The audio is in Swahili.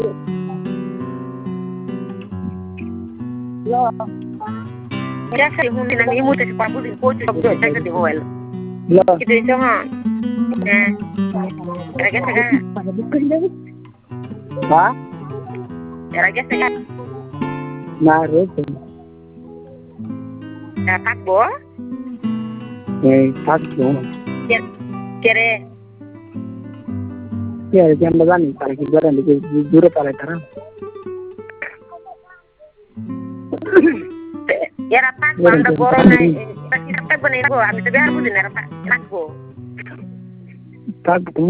Ya sa yung hindi nang imuta si Pabu din po sa bro sa di oil. Kita itu ha. Raga saga. Ha? Raga saga. Naru. Takbo. Takbo. Kere. Ya, yang bagan para que garan de dura para tara. Era takbo anda corona. Kita tak benar go, abi tabi harus din era takbo. Takbo